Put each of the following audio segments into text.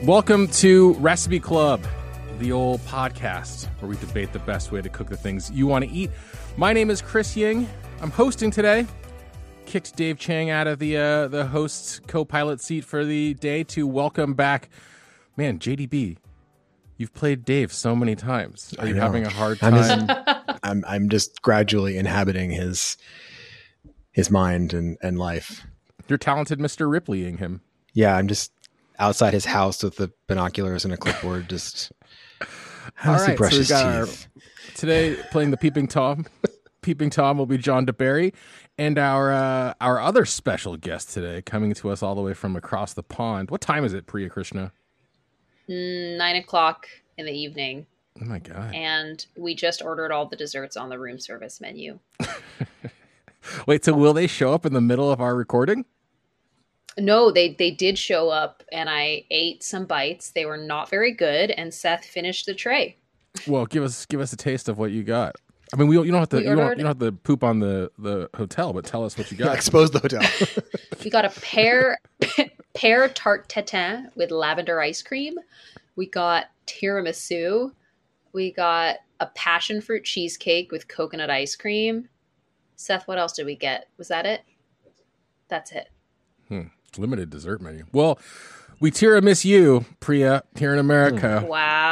Welcome to Recipe Club, the old podcast where we debate the best way to cook the things you want to eat. My name is Chris Ying. I'm hosting today. Kicked Dave Chang out of the host co-pilot seat for the day to welcome back, man, JDB. You've played Dave so many times. Are you having a hard time? I'm just gradually inhabiting his mind and life. You're talented, Mr. Ripleying him. Yeah, I'm just outside his house with the binoculars and a clipboard. Just all right. So we got today playing the Peeping Tom. Peeping Tom will be John DeBerry, and our other special guest today, coming to us all the way from across the pond. What time is it, Priya Krishna? 9:00 in the evening. Oh my God. And we just ordered all the desserts on the room service menu. Wait, so will they show up in the middle of our recording? No, they did show up, and I ate some bites. They were not very good, and Seth finished the tray. Well, give us a taste of what you got. I mean, you don't have to poop on the hotel, but tell us what you got. Yeah, expose the hotel. We got a pear tarte tatin with lavender ice cream. We got tiramisu. We got a passion fruit cheesecake with coconut ice cream. Seth, what else did we get? Was that it? That's it. Limited dessert menu. Well, we tiramisu you, Priya, here in America.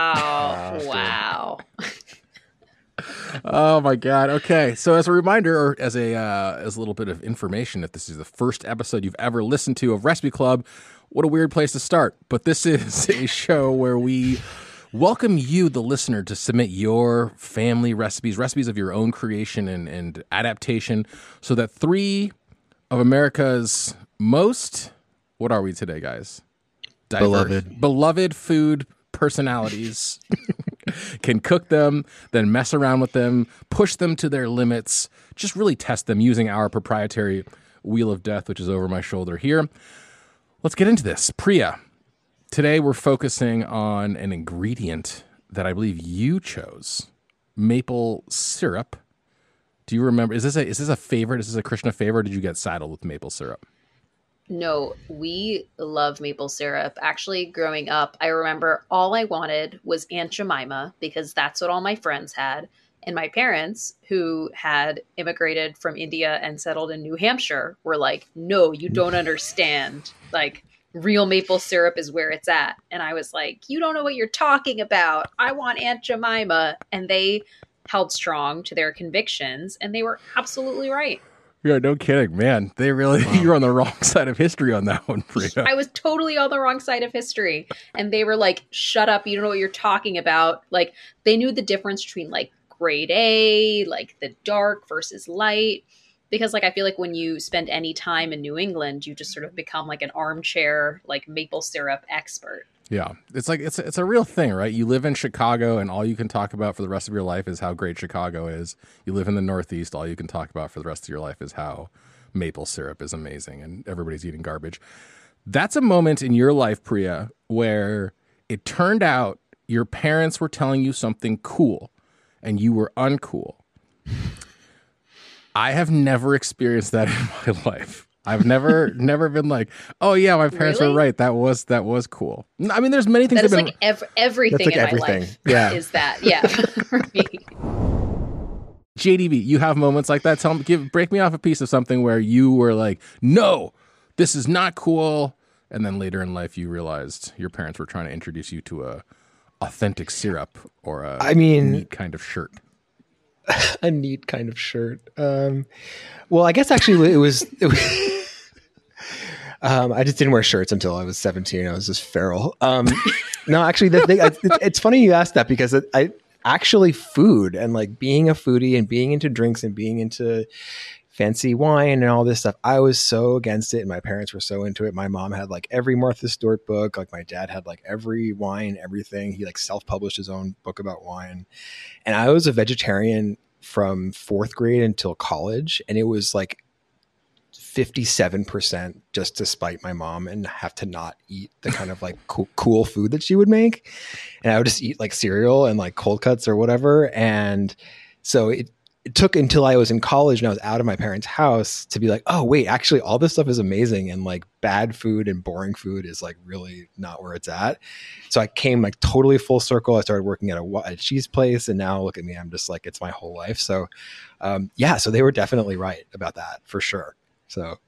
Wow. Oh my God. Okay. So as a reminder, or as a little bit of information, if this is the first episode you've ever listened to of Recipe Club, what a weird place to start. But this is a show where we welcome you, the listener, to submit your family recipes of your own creation and adaptation, so that three of America's most, what are we today, guys? Beloved food personalities can cook them, then mess around with them, push them to their limits, just really test them using our proprietary Wheel of Death, which is over my shoulder here. Let's get into this. Priya, today we're focusing on an ingredient that I believe you chose, maple syrup. Do you remember? Is this a favorite? Is this a Krishna favorite? Or did you get saddled with maple syrup? No, we love maple syrup. Actually, growing up, I remember all I wanted was Aunt Jemima, because that's what all my friends had. And my parents, who had immigrated from India and settled in New Hampshire, were like, no, you don't understand. Like, real maple syrup is where it's at. And I was like, you don't know what you're talking about. I want Aunt Jemima. And they held strong to their convictions, and they were absolutely right. Yeah, no kidding, man. They really, you're on the wrong side of history on that one, Priya. I was totally on the wrong side of history. And they were like, shut up, you don't know what you're talking about. Like, they knew the difference between like grade A, like the dark versus light. Because like, I feel like when you spend any time in New England, you just sort of become like an armchair, like maple syrup expert. Yeah, it's like it's a real thing, right? You live in Chicago, and all you can talk about for the rest of your life is how great Chicago is. You live in the Northeast, all you can talk about for the rest of your life is how maple syrup is amazing, and everybody's eating garbage. That's a moment in your life, Priya, where it turned out your parents were telling you something cool, and you were uncool. I have never experienced that in my life. I've never been like, oh yeah, my parents were right. That was cool. I mean, there's many things. That is like everything in my life. Yeah. Is that for me. JDB, you have moments like that. Break me off a piece of something where you were like, no, this is not cool, and then later in life you realized your parents were trying to introduce you to a authentic syrup or a neat kind of shirt. A neat kind of shirt. Well, I guess actually it was I just didn't wear shirts until I was 17. I was just feral. No, actually, it's funny you asked that, because I actually food and like being a foodie and being into drinks and being into fancy wine and all this stuff, I was so against it, and my parents were so into it. My mom had like every Martha Stewart book. Like my dad had like every wine, everything. He like self-published his own book about wine. And I was a vegetarian from 4th grade until college. And it was like 57% just to spite my mom and have to not eat the kind of like cool food that she would make. And I would just eat like cereal and like cold cuts or whatever. And so it took until I was in college and I was out of my parents' house to be like, oh wait, actually all this stuff is amazing, and like bad food and boring food is like really not where it's at. So I came like totally full circle. I started working at a cheese place, and now look at me, I'm just like, it's my whole life. So so they were definitely right about that for sure. So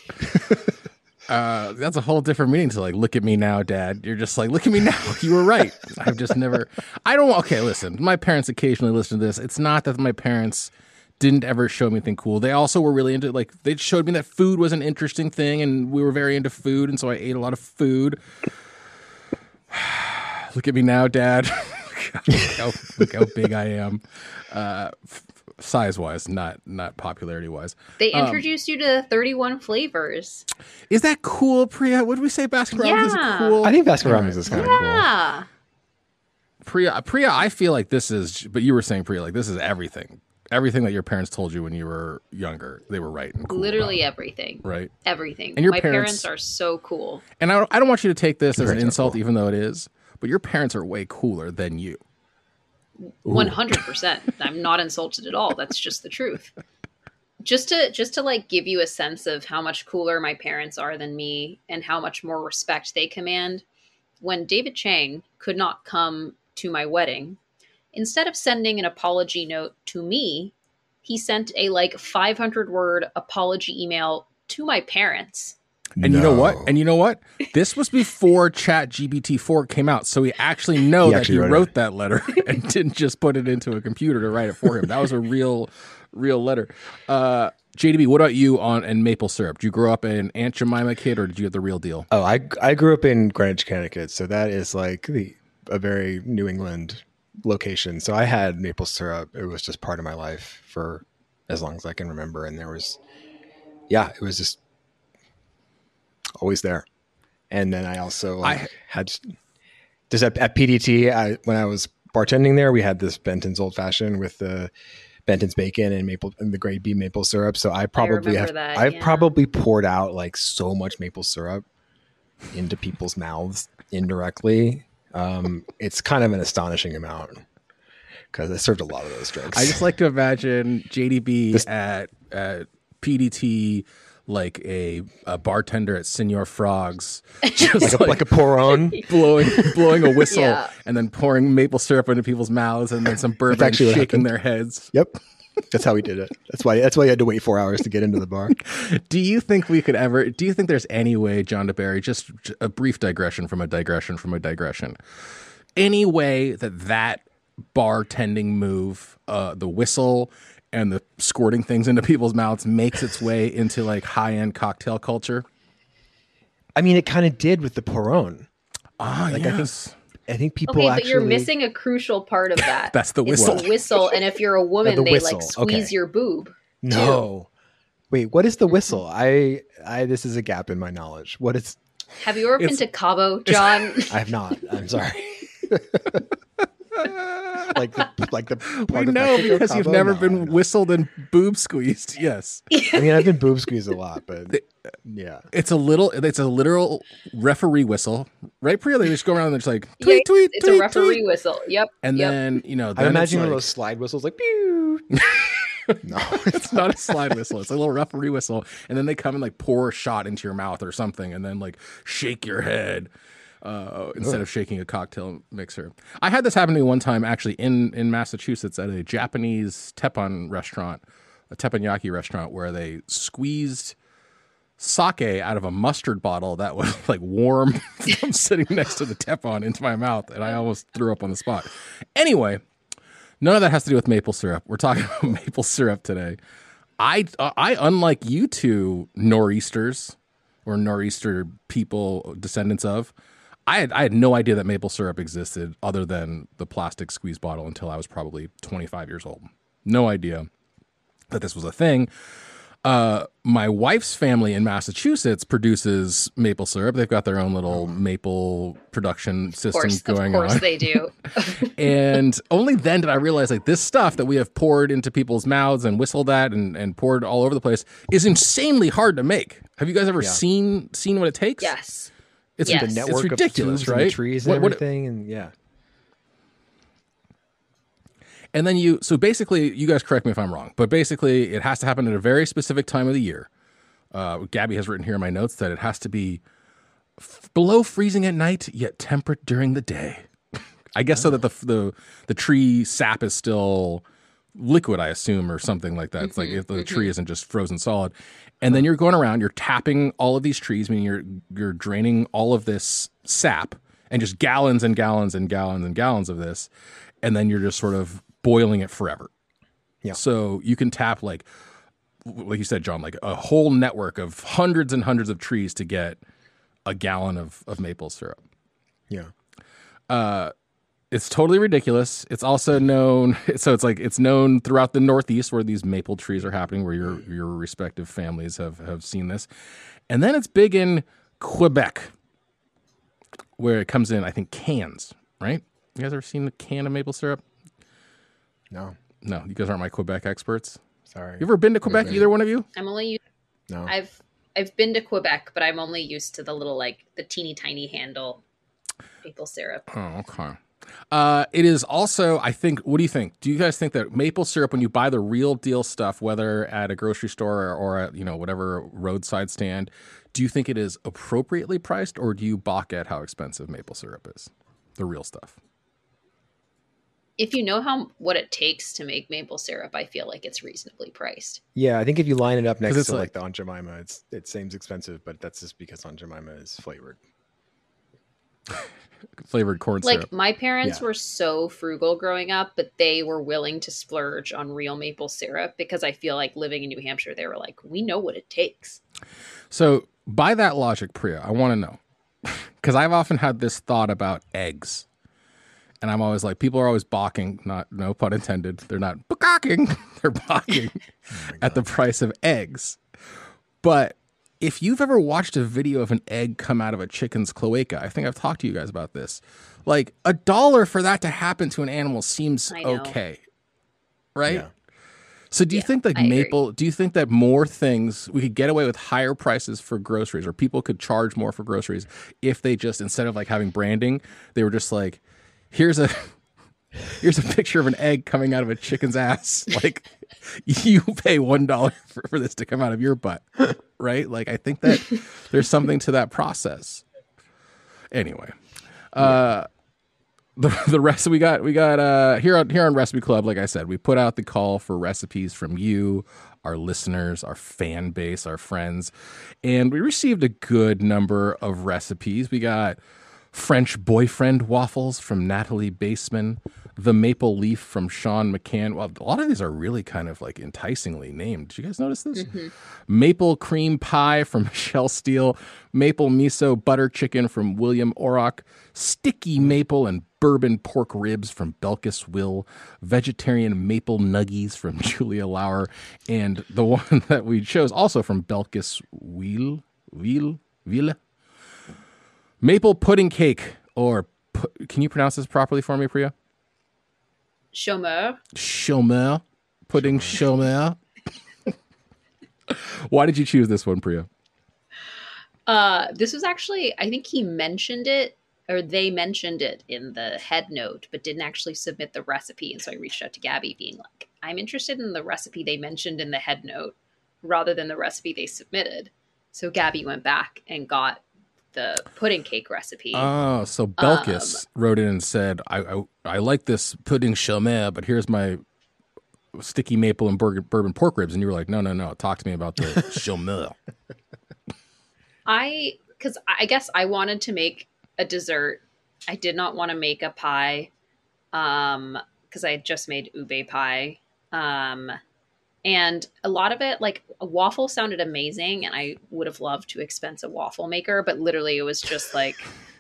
that's a whole different meaning to like, look at me now, Dad. You're just like, look at me now. You were right. I've just never, okay, listen, my parents occasionally listen to this. It's not that my parents didn't ever show me anything cool. They also were really into, like, they showed me that food was an interesting thing, and we were very into food. And so I ate a lot of food. Look at me now, Dad. look how big I am. Size-wise, not popularity-wise. They introduced you to 31 flavors. Is that cool, Priya? Would we say Baskin-Robbins is cool? I think Baskin-Robbins is kind of cool. Yeah. Priya, I feel like this is, but you were saying, Priya, like this is everything. Everything that your parents told you when you were younger, they were right and cool. Literally about. Everything. Right. Everything. And your My parents are so cool. And I don't want you to take this as an Parents are insult, cool. even though it is, but your parents are way cooler than you. 100%. I'm not insulted at all. That's just the truth. Just to like give you a sense of how much cooler my parents are than me and how much more respect they command. When David Chang could not come to my wedding, instead of sending an apology note to me, he sent a like 500-word apology email to my parents. And you know what? This was before ChatGPT-4 came out, so we actually know that he wrote that letter and didn't just put it into a computer to write it for him. That was a real letter. JDB, what about you and maple syrup? Did you grow up an Aunt Jemima kid, or did you get the real deal? Oh, I grew up in Greenwich, Connecticut, so that is like a very New England location. So I had maple syrup. It was just part of my life for as long as I can remember, and it was just always there. And then I also had just at PDT, when I was bartending there, we had this Benton's Old Fashioned with the Benton's bacon and the grade B maple syrup. So I've probably poured out like so much maple syrup into people's mouths indirectly. It's kind of an astonishing amount because I served a lot of those drinks. I just like to imagine JDB at PDT, like a bartender at Senor Frogs, just like a pour-on, blowing a whistle and then pouring maple syrup into people's mouths and then some bourbon, shaking their heads. Yep, that's how we did it. That's why you had to wait 4 hours to get into the bar. Do you think there's any way, John DeBerry, just a brief digression from a digression, any way that bartending move, the whistle and the squirting things into people's mouths makes its way into like high-end cocktail culture? I mean, it kind of did with the pour-on. Yes. I think people but you're missing a crucial part of that. That's the whistle. It's the whistle, and if you're a woman, they whistle. like squeeze your boob. No. Wait, what is the whistle? I this is a gap in my knowledge. What is? Have you ever been to Cabo, John? I have not. I'm sorry. like the we know because you've never been whistled and boob squeezed. Yes. I mean, I've been boob squeezed a lot, but yeah, it's a literal referee whistle, right? Priya, they just go around and they're just like tweet, tweet. It's a referee whistle. Yep. And then I imagine one of those slide whistles, like pew. No, it's not a slide whistle. It's a little referee whistle, and then they come and like pour a shot into your mouth or something, and then like shake your head. Instead of shaking a cocktail mixer. I had this happen to me one time actually in Massachusetts at a Japanese teppanyaki restaurant where they squeezed sake out of a mustard bottle that was like warm from sitting next to the teppanyaki into my mouth, and I almost threw up on the spot. Anyway, none of that has to do with maple syrup. We're talking about maple syrup today. I unlike you two nor'easters or nor'easter people, descendants of, I had no idea that maple syrup existed other than the plastic squeeze bottle until I was probably 25 years old. No idea that this was a thing. My wife's family in Massachusetts produces maple syrup. They've got their own little maple production system going on. Of course they do. And only then did I realize like this stuff that we have poured into people's mouths and whistled at and poured all over the place is insanely hard to make. Have you guys ever seen what it takes? Yes. It's the network it's ridiculous, of right? And the trees and everything, and yeah. And then so basically, you guys correct me if I'm wrong, but basically it has to happen at a very specific time of the year. Gabby has written here in my notes that it has to be below freezing at night, yet temperate during the day. I guess so that the tree sap is still liquid, I assume, or something like that. It's like if the tree isn't just frozen solid. And then you're going around, you're tapping all of these trees, meaning you're draining all of this sap and just gallons and gallons and gallons and gallons of this. And then you're just sort of boiling it forever. Yeah. So you can tap like you said, John, like a whole network of hundreds and hundreds of trees to get a gallon of maple syrup. Yeah. It's totally ridiculous. It's also known, so it's known throughout the Northeast where these maple trees are happening, where your respective families have seen this. And then it's big in Quebec, where it comes in, I think, cans, right? You guys ever seen a can of maple syrup? No. No, you guys aren't my Quebec experts. Sorry. You ever been to Quebec, either one of you? I'm only No. I've been to Quebec, but I'm only used to the little, like, the teeny tiny handle maple syrup. Oh, okay. It is also, I think, what do you think? Do you guys think that maple syrup, when you buy the real deal stuff, whether at a grocery store or at, whatever roadside stand, do you think it is appropriately priced, or do you balk at how expensive maple syrup is? The real stuff. If you know what it takes to make maple syrup, I feel like it's reasonably priced. Yeah, I think if you line it up next it's to like the Aunt Jemima, it seems expensive, but that's just because Aunt Jemima is flavored. Flavored corn syrup. Like, my parents were so frugal growing up, but they were willing to splurge on real maple syrup because I feel like living in New Hampshire, they were like, we know what it takes. So by that logic, Priya, I want to know, because I've often had this thought about eggs. And I'm always like, people are always balking, no pun intended. They're not balking, they're balking at the price of eggs. But if you've ever watched a video of an egg come out of a chicken's cloaca, I think I've talked to you guys about this. Like, $1 for that to happen to an animal seems okay, right? Yeah. So do you think that do you think that more things, we could get away with higher prices for groceries, or people could charge more for groceries if they just, instead of like having branding, they were just like, here's a picture of an egg coming out of a chicken's ass. Like, you pay $1 for this to come out of your butt, right? Like, I think that there's something to that process. Anyway, the rest we got here on Recipe Club. Like I said, we put out the call for recipes from you, our listeners, our fan base, our friends, and we received a good number of recipes. We got French boyfriend waffles from Natalie Baseman, the maple leaf from Sean McCann. Well, a lot of these are really kind of like enticingly named. Did you guys notice this? Mm-hmm. Maple cream pie from Michelle Steele, maple miso butter chicken from William Orrock, sticky maple and bourbon pork ribs from Belkis Will, vegetarian maple nuggies from Julia Lauer, and the one that we chose also from Belkis Will, maple pudding cake, or can you pronounce this properly for me, Priya? Chômeur. Pudding chômeur. Why did you choose this one, Priya? This was actually, I think he mentioned it, or they mentioned it in the head note, but didn't actually submit the recipe. And so I reached out to Gabby being like, I'm interested in the recipe they mentioned in the head note rather than the recipe they submitted. So Gabby went back and got the pudding cake recipe. Oh, so Belkis wrote in and said, I like this pudding chômeur, but here's my sticky maple and bourbon pork ribs. And you were like, no, talk to me about the chômeur. Because I guess I wanted to make a dessert. I did not want to make a pie because I had just made ube pie. And a lot of it, like, a waffle sounded amazing, and I would have loved to expense a waffle maker, but literally it was just like,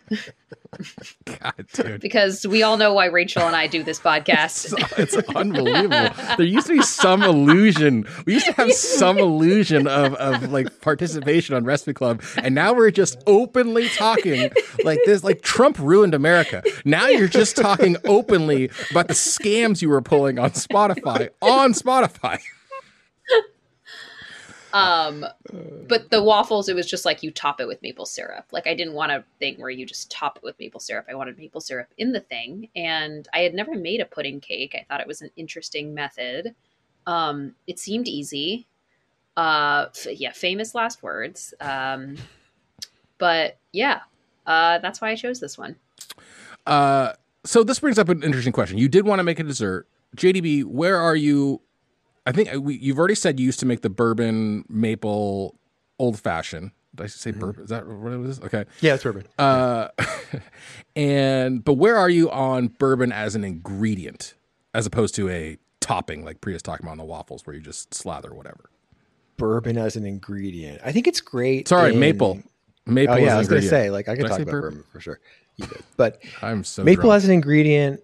God, dude. Because we all know why Rachel and I do this podcast. It's unbelievable. There used to be some illusion. We used to have some illusion of like participation on Recipe Club, and now we're just openly talking like this. Like, Trump ruined America. Now you're just talking openly about the scams you were pulling on Spotify. But the waffles, it was just like you top it with maple syrup. Like I didn't want a thing where you just top it with maple syrup. I wanted maple syrup in the thing. And I had never made a pudding cake. I thought it was an interesting method. It seemed easy. Famous last words. But yeah, that's why I chose this one. So this brings up an interesting question. You did want to make a dessert. JDB, where are you? I think you've already said you used to make the bourbon maple old fashioned. Did I say bourbon? Is that what it was? Okay. Yeah, it's bourbon. But where are you on bourbon as an ingredient as opposed to a topping like Priya's talking about on the waffles where you just slather whatever? Bourbon as an ingredient. I think it's great. Sorry, maple. Maple. Oh yeah, I was going to say I can talk about bourbon for sure. You did. But I'm so maple drunk. as an ingredient.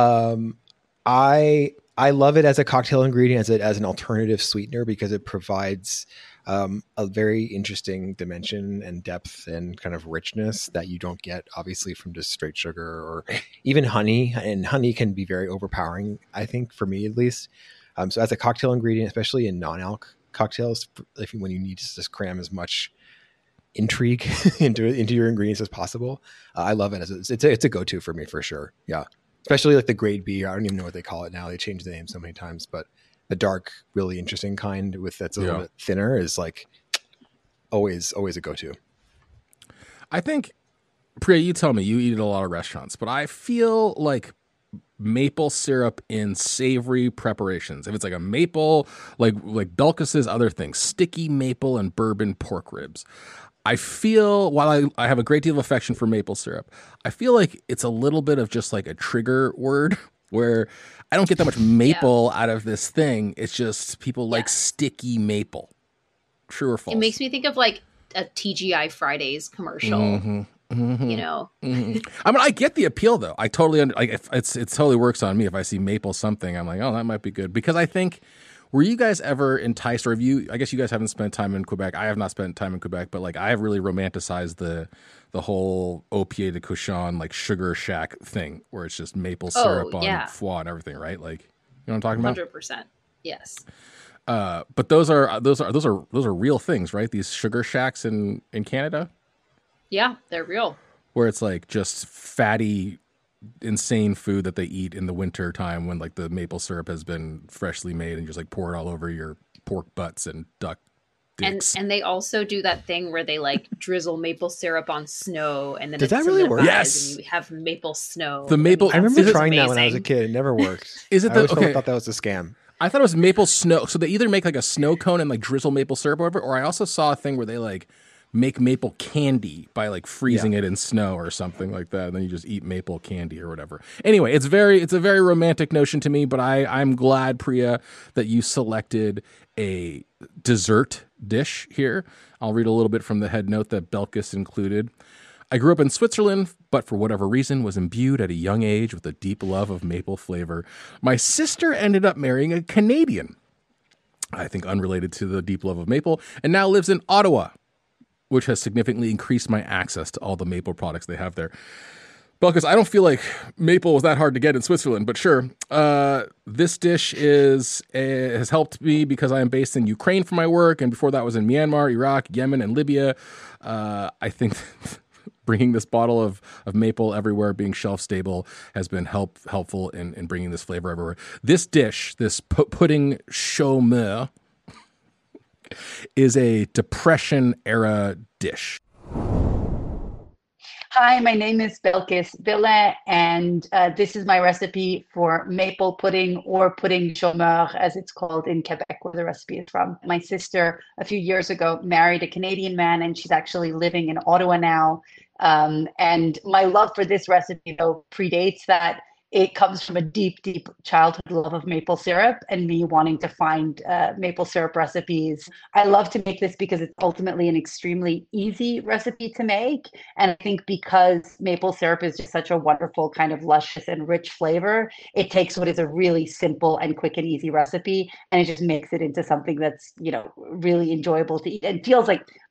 I love it as a cocktail ingredient, as an alternative sweetener, because it provides a very interesting dimension and depth and kind of richness that you don't get obviously from just straight sugar or even honey. And honey can be very overpowering, I think, for me at least. So as a cocktail ingredient, especially in non-alc cocktails, when you need to just cram as much intrigue into your ingredients as possible, I love it. It's a go-to for me for sure. Yeah. Especially like the grade B. I don't even know what they call it now. They changed the name so many times, but the dark, really interesting kind that's a little bit thinner is like always a go-to. I think, Priya, you tell me, you eat at a lot of restaurants, but I feel like maple syrup in savory preparations. If it's like a maple, like Belkis's other things, sticky maple and bourbon pork ribs. I feel, while I have a great deal of affection for maple syrup, I feel like it's a little bit of just like a trigger word where I don't get that much maple out of this thing. It's just people like sticky maple. True or false? It makes me think of like a TGI Fridays commercial. You know, I mean, I get the appeal though. I totally it totally works on me. If I see maple something, I'm like, oh, that might be good. Because I think, were you guys ever enticed, or have you? I guess you guys haven't spent time in Quebec. I have not spent time in Quebec, but like I have really romanticized the whole au pied de cochon like sugar shack thing, where it's just maple syrup on foie and everything, right? Like, you know what I'm talking about? 100%. Yes. But those are real things, right? These sugar shacks in Canada. Yeah, they're real. Where it's like just fatty, insane food that they eat in the winter time when like the maple syrup has been freshly made and you just like pour it all over your pork butts and duck dicks. And they also do that thing where they like drizzle maple syrup on snow and then does that really work? Yes, and you have maple snow. The maple. I remember trying that when I was a kid. It never worked. Is it I thought that was a scam. I thought it was maple snow. So they either make like a snow cone and like drizzle maple syrup over, or I also saw a thing where they like make maple candy by like freezing it in snow or something like that, and then you just eat maple candy or whatever. Anyway, it's a very romantic notion to me, but I'm glad, Priya, that you selected a dessert dish here. I'll read a little bit from the head note that Belkis included. I grew up in Switzerland, but for whatever reason was imbued at a young age with a deep love of maple flavor. My sister ended up marrying a Canadian, I think unrelated to the deep love of maple, and now lives in Ottawa, which has significantly increased my access to all the maple products they have there. Belkis, I don't feel like maple was that hard to get in Switzerland, but sure. This dish has helped me because I am based in Ukraine for my work, and before that was in Myanmar, Iraq, Yemen, and Libya. I think bringing this bottle of maple everywhere, being shelf stable, has been helpful in bringing this flavor everywhere. This dish, this pudding chômeur, is a Depression-era dish. Hi, my name is Belkis Bille, and this is my recipe for maple pudding, or pudding chômeur, as it's called in Quebec, where the recipe is from. My sister, a few years ago, married a Canadian man, and she's actually living in Ottawa now. And my love for this recipe, though, predates that. It comes from a deep, deep childhood love of maple syrup and me wanting to find maple syrup recipes. I love to make this because it's ultimately an extremely easy recipe to make. And I think because maple syrup is just such a wonderful kind of luscious and rich flavor, it takes what is a really simple and quick and easy recipe and it just makes it into something that's, you know, really enjoyable to eat and feels like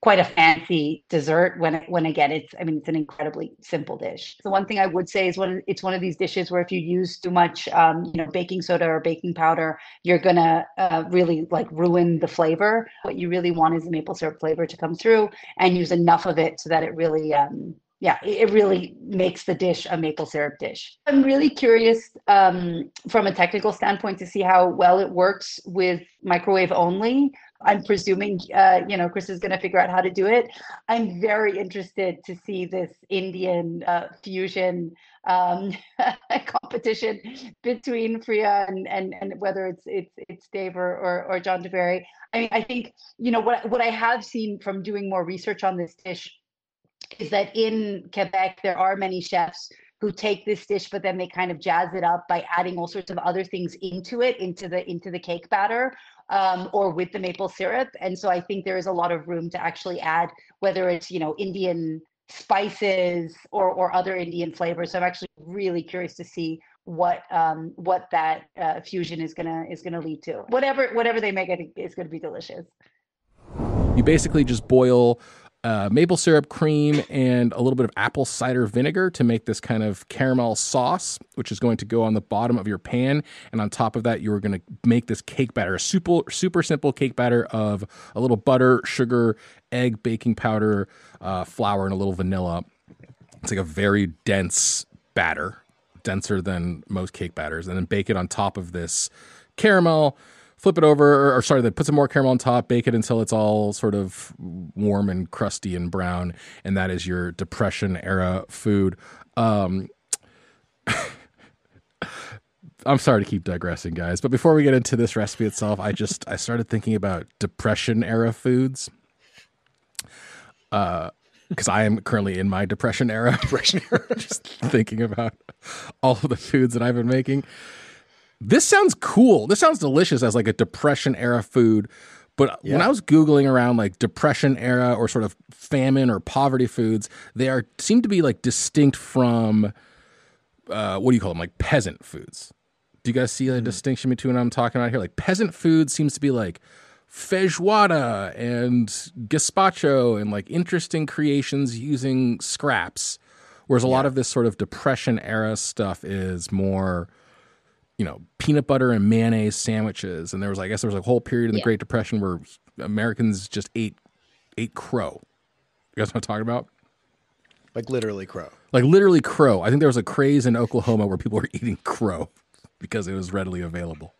quite a fancy dessert when again, it's an incredibly simple dish. The one thing I would say is it's one of these dishes where if you use too much baking soda or baking powder, you're gonna really like ruin the flavor. What you really want is the maple syrup flavor to come through, and use enough of it so that it really it really makes the dish a maple syrup dish. I'm really curious from a technical standpoint to see how well it works with microwave only. I'm presuming, Chris is going to figure out how to do it. I'm very interested to see this Indian fusion competition between Priya and whether it's Dave or John DeBerry. I mean, I think, what I have seen from doing more research on this dish is that in Quebec, there are many chefs who take this dish, but then they kind of jazz it up by adding all sorts of other things into the cake batter, or with the maple syrup. And so I think there is a lot of room to actually add, whether it's, Indian spices or other Indian flavors. So I'm actually really curious to see what that fusion is gonna lead to. Whatever they make, I think is going to be delicious. You basically just boil maple syrup, cream, and a little bit of apple cider vinegar to make this kind of caramel sauce, which is going to go on the bottom of your pan. And on top of that, you're going to make this cake batter, a super simple cake batter of a little butter, sugar, egg, baking powder, flour, and a little vanilla. It's like a very dense batter, denser than most cake batters, and then bake it on top of this caramel. Flip it over, then put some more caramel on top, bake it until it's all sort of warm and crusty and brown, and that is your Depression era food. I'm sorry to keep digressing, guys, but before we get into this recipe itself, I started thinking about Depression era foods, because I am currently in my Depression era. Just thinking about all of the foods that I've been making. This sounds cool. This sounds delicious as like a Depression era food. But when I was Googling around like Depression era or sort of famine or poverty foods, they seem to be like distinct from, what do you call them? Like peasant foods. Do you guys see a distinction between what I'm talking about here? Like peasant food seems to be like feijoada and gazpacho and like interesting creations using scraps. Whereas a lot of this sort of Depression era stuff is more, peanut butter and mayonnaise sandwiches. And there was a whole period in the Great Depression where Americans just ate crow. You guys know what I'm talking about? Like literally crow. Like literally crow. I think there was a craze in Oklahoma where people were eating crow because it was readily available.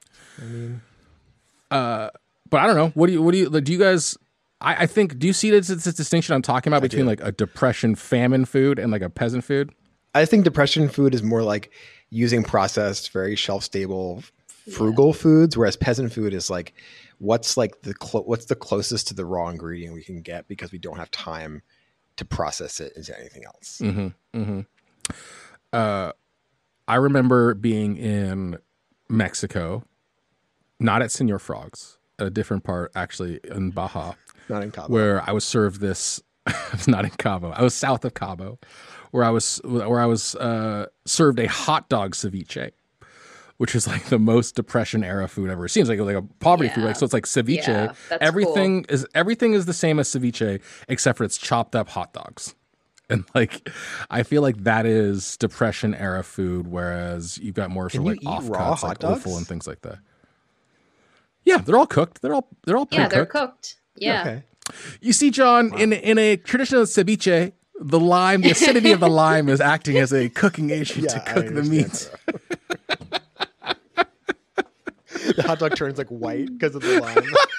But I don't know. What do you guys? I think. Do you see this distinction I'm talking about between like a Depression famine food and like a peasant food? I think Depression food is more like using processed, very shelf-stable, frugal foods, whereas peasant food is like what's the closest to the raw ingredient we can get because we don't have time to process it into anything else. Mm-hmm, mm-hmm. I remember being in Mexico, not at Senor Frogs, at a different part, actually in Baja, not in Cabo, where I was served this. Not in Cabo. I was south of Cabo, where I was served a hot dog ceviche, which is like the most Depression era food ever. It seems like a poverty food, so it's like ceviche. Yeah, that's everything cool. everything is the same as ceviche, except for it's chopped up hot dogs. And like, I feel like that is Depression era food, whereas you've got more sort of like offcuts, like offal and things like that. Yeah, they're all cooked. They're all pre-cooked. Yeah, they're cooked. Yeah. Okay. You see, John, in a traditional ceviche, the acidity of the lime is acting as a cooking agent to cook the meat. The hot dog turns like white because of the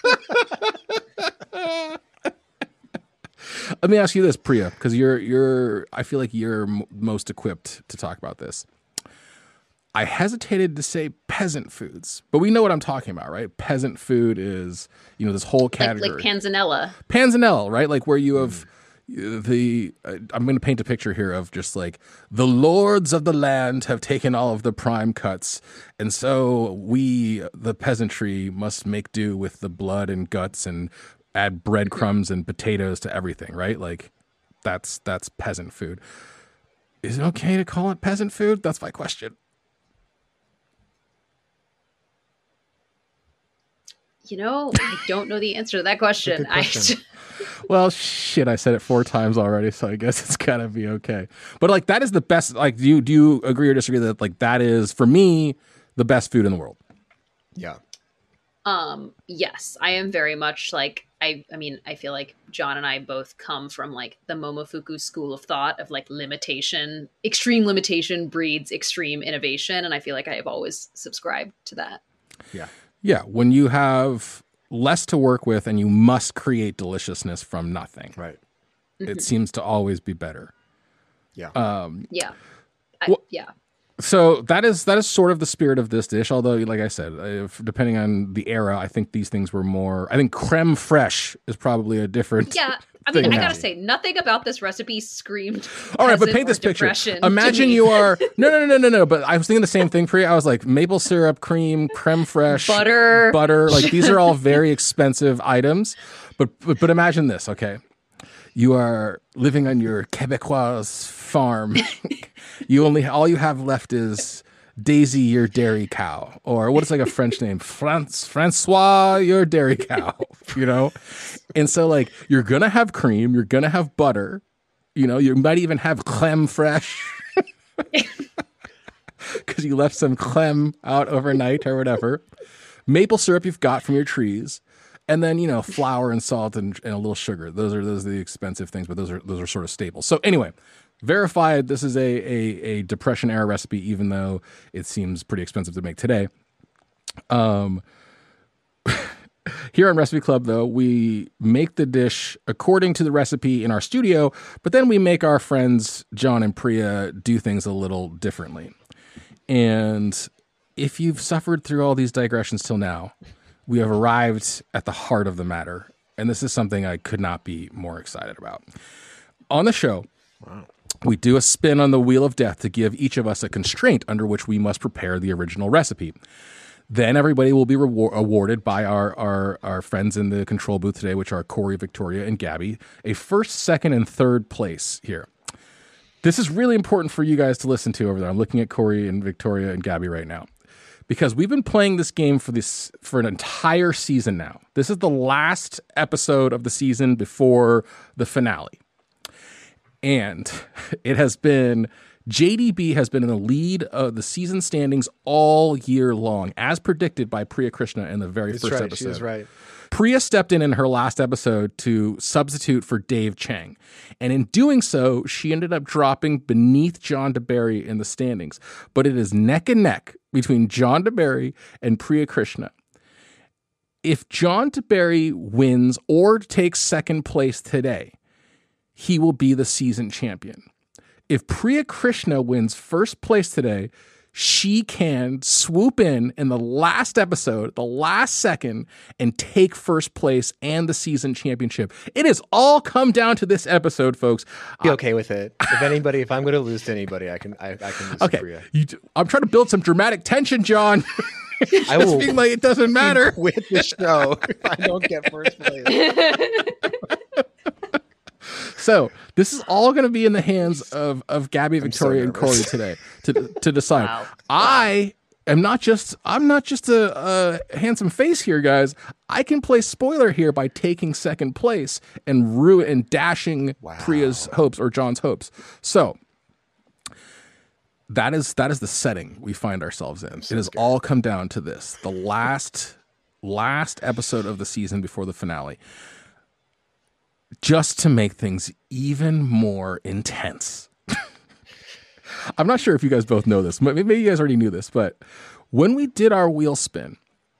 lime. Let me ask you this, Priya, because I feel like you're most equipped to talk about this. I hesitated to say peasant foods, but we know what I'm talking about, right? Peasant food is, this whole category. Like panzanella. Panzanella, right? Like where you have I'm going to paint a picture here of just like the lords of the land have taken all of the prime cuts. And so we, the peasantry, must make do with the blood and guts and add breadcrumbs and potatoes to everything, right? Like that's peasant food. Is it okay to call it peasant food? That's my question. I don't know the answer to that question. Well, shit, I said it 4 times already, so I guess it's gotta be okay. But like, that is the best. Like, do you agree or disagree that like that is for me the best food in the world? Yeah. Yes, I am very much like, I mean, I feel like John and I both come from like the Momofuku school of thought of like extreme limitation breeds extreme innovation. And I feel like I have always subscribed to that. Yeah. Yeah. When you have less to work with and you must create deliciousness from nothing, Right. it seems to always be better. Yeah. Yeah. Yeah. So that is sort of the spirit of this dish. Although, like I said, depending on the era, I think these things were more. I think creme fraiche is probably a different. Yeah, I mean, thing I now. gotta say, nothing about this recipe screamed. All right, but peasant paint or this picture. depression to Imagine me. you are no. But I was thinking the same thing for you. I was like maple syrup, cream, creme fraiche, butter. Like these are all very expensive items. But imagine this. Okay, you are living on your Quebecois farm. All you have left is Daisy, your dairy cow, or what is like a French name, Francois, your dairy cow. And so like you're gonna have cream, you're gonna have butter. You might even have creme fraiche because you left some creme out overnight or whatever. Maple syrup you've got from your trees. And then, flour and salt and a little sugar. Those are the expensive things, but those are sort of staples. So anyway, verified, this is a Depression era recipe, even though it seems pretty expensive to make today. Here on Recipe Club, though, we make the dish according to the recipe in our studio, but then we make our friends John and Priya do things a little differently. And if you've suffered through all these digressions till now, we have arrived at the heart of the matter, and this is something I could not be more excited about. On the show, we do a spin on the Wheel of Death to give each of us a constraint under which we must prepare the original recipe. Then everybody will be awarded by our friends in the control booth today, which are Corey, Victoria, and Gabby, a first, second, and third place here. This is really important for you guys to listen to over there. I'm looking at Corey and Victoria and Gabby right now, because we've been playing this game for an entire season now. This is the last episode of the season before the finale. And it has been, JDB has been in the lead of the season standings all year long, as predicted by Priya Krishna in the very first episode. She was right. Priya stepped in her last episode to substitute for Dave Chang. And in doing so, she ended up dropping beneath John DeBerry in the standings. But it is neck and neck between John DeBerry and Priya Krishna. If John DeBerry wins or takes second place today, he will be the season champion. If Priya Krishna wins first place today, she can swoop in the last episode, the last second, and take first place and the season championship. It has all come down to this episode, folks. Be okay with it. If I'm going to lose to anybody, I can lose to Priya. I'm trying to build some dramatic tension, John. I will being like it doesn't matter. Quit the show if I don't get first place. So this is all going to be in the hands of Gabby, Victoria, and Corey today to decide. Wow. I'm not just a handsome face here, guys. I can play spoiler here by taking second place and dashing Priya's hopes or John's hopes. So that is the setting we find ourselves in. It has all come down to this: the last episode of the season before the finale. Just to make things even more intense. I'm not sure if you guys both know this. Maybe you guys already knew this, but when we did our wheel spin,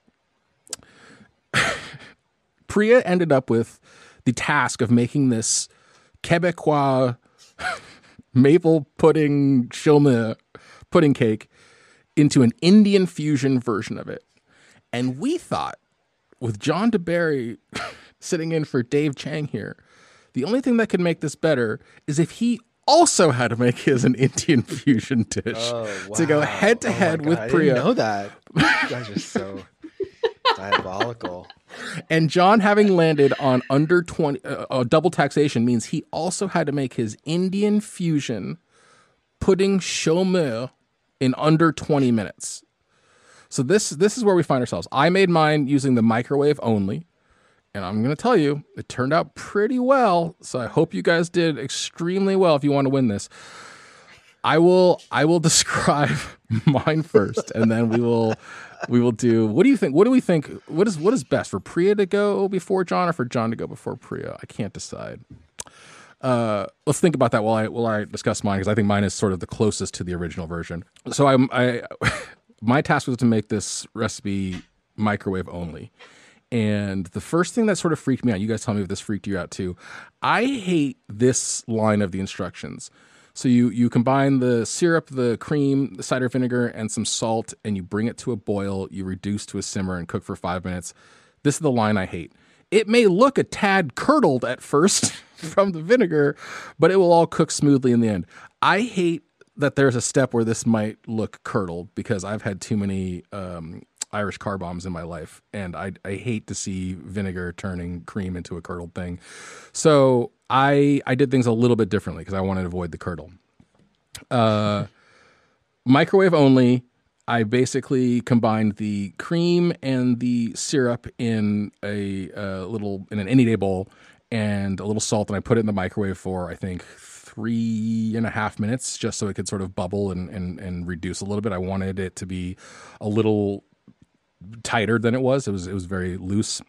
Priya ended up with the task of making this Quebecois maple pudding chômeur pudding cake into an Indian fusion version of it. And we thought, with John DeBerry sitting in for Dave Chang here, the only thing that could make this better is if he also had to make his an Indian fusion dish to go head to head with Priya. I didn't know that. You guys are so diabolical. And John, having landed on under 20 double taxation, means he also had to make his Indian fusion pudding chômeur in under 20 minutes. So this is where we find ourselves. I made mine using the microwave only. And I'm going to tell you, it turned out pretty well. So I hope you guys did extremely well if you want to win this. I will describe mine first, and then we will do. What do you think? What do we think? What is best for Priya to go before John, or for John to go before Priya? I can't decide. Let's think about that while I discuss mine, because I think mine is sort of the closest to the original version. So I my task was to make this recipe microwave only. And the first thing that sort of freaked me out, you guys tell me if this freaked you out too. I hate this line of the instructions. So you combine the syrup, the cream, the cider vinegar, and some salt, and you bring it to a boil. You reduce to a simmer and cook for 5 minutes. This is the line I hate. It may look a tad curdled at first from the vinegar, but it will all cook smoothly in the end. I hate that there's a step where this might look curdled, because I've had too many Irish car bombs in my life, and I hate to see vinegar turning cream into a curdled thing. So I did things a little bit differently because I wanted to avoid the curdle. Microwave only. I basically combined the cream and the syrup in in an any day bowl, and a little salt, and I put it in the microwave for, I think, 3.5 minutes, just so it could sort of bubble and reduce a little bit. I wanted it to be a little tighter than it was. It was very loose.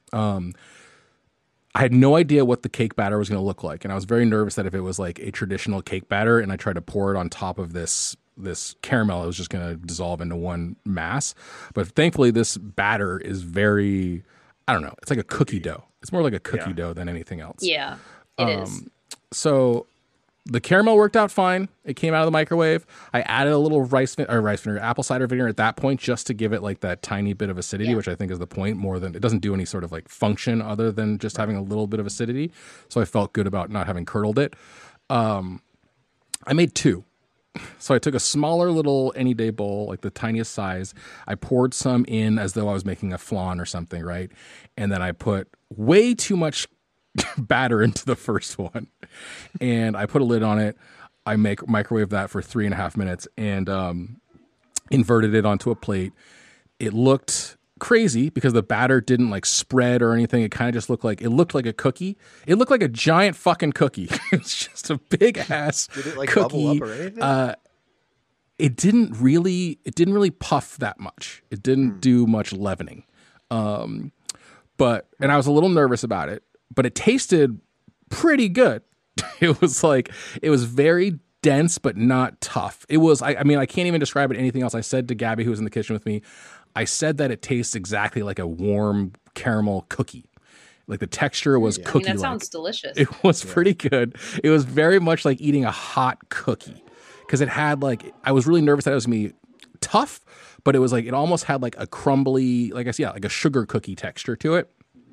I had no idea what the cake batter was going to look like, and I was very nervous that if it was like a traditional cake batter and I tried to pour it on top of this caramel, it was just going to dissolve into one mass. But thankfully, this batter is very, I don't know, it's like a cookie dough. It's more like a cookie dough than anything else. Yeah, it is. So the caramel worked out fine. It came out of the microwave. I added a little apple cider vinegar at that point, just to give it like that tiny bit of acidity, which I think is the point, more than it doesn't do any sort of like function other than just having a little bit of acidity. So I felt good about not having curdled it. I made two. So I took a smaller little any day bowl, like the tiniest size. I poured some in as though I was making a flan or something, right? And then I put way too much batter into the first one, and I put a lid on it. I microwave that for 3.5 minutes, and inverted it onto a plate. It looked crazy because the batter didn't like spread or anything. It kind of just looked like a cookie. It looked like a giant fucking cookie. It's just a big ass Did it like cookie. bubble up or anything? It didn't really puff that much. It didn't do much leavening. And I was a little nervous about it, but it tasted pretty good. It was very dense, but not tough. It was, I mean, I can't even describe it anything else. I said to Gabby, who was in the kitchen with me, I said that it tastes exactly like a warm caramel cookie. Like the texture was cookie-like. I mean, that sounds delicious. It was pretty good. It was very much like eating a hot cookie, because it had like, I was really nervous that it was going to be tough, but it was like, it almost had like a crumbly, like I said, like a sugar cookie texture to it.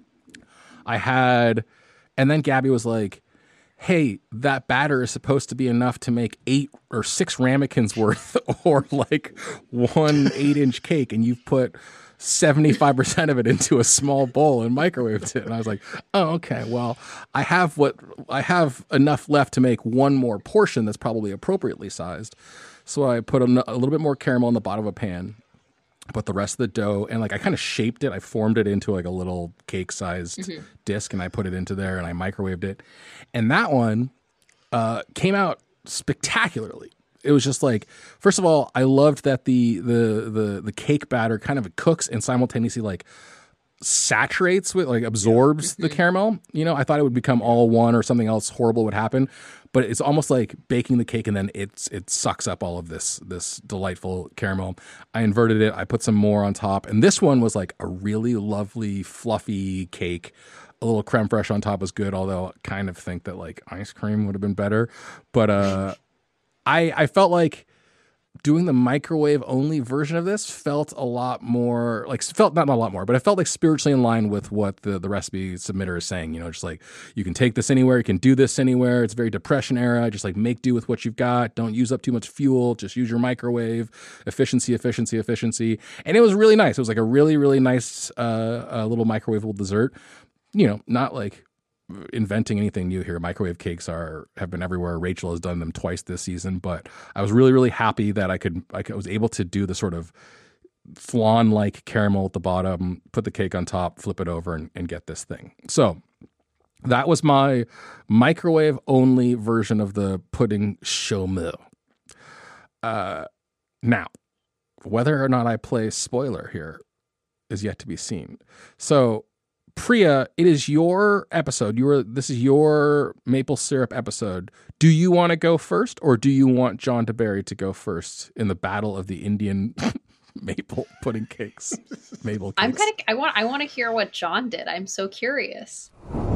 And then Gabby was like, hey, that batter is supposed to be enough to make 8 or 6 ramekins worth, or like 1 8-inch cake, and you've put 75% of it into a small bowl and microwaved it. And I was like, oh, okay, well, I have enough left to make one more portion that's probably appropriately sized. So I put a little bit more caramel in the bottom of a pan, put the rest of the dough, and like I kind of shaped it. I formed it into like a little cake-sized disc, and I put it into there, and I microwaved it. And that one came out spectacularly. It was just like, first of all, I loved that the cake batter kind of cooks and simultaneously like saturates with, like absorbs the caramel. You know, I thought it would become all one or something else horrible would happen, but it's almost like baking the cake and then it sucks up all of this delightful caramel. I inverted it. I put some more on top, and this one was like a really lovely fluffy cake. A little creme fraiche on top was good, although I kind of think that like ice cream would have been better. But I felt like doing the microwave only version of this felt a lot more like, not a lot more, but it felt like spiritually in line with what the recipe submitter is saying. You know, just like, you can take this anywhere, you can do this anywhere. It's very Depression era. Just like make do with what you've got. Don't use up too much fuel. Just use your microwave. Efficiency. And it was really nice. It was like a really, really nice little microwavable dessert. You know, not like inventing anything new here. Microwave cakes have been everywhere. Rachel has done them twice this season, but I was really, really happy that I was able to do the sort of flan-like caramel at the bottom, put the cake on top, flip it over, and get this thing. So that was my microwave-only version of the pudding chômeur. Now, whether or not I play spoiler here is yet to be seen. So, Priya, it is your episode. This is your maple syrup episode. Do you want to go first, or do you want John DeBerry to go first in the battle of the Indian maple pudding cakes? Maple cakes. I want to hear what John did. I'm so curious.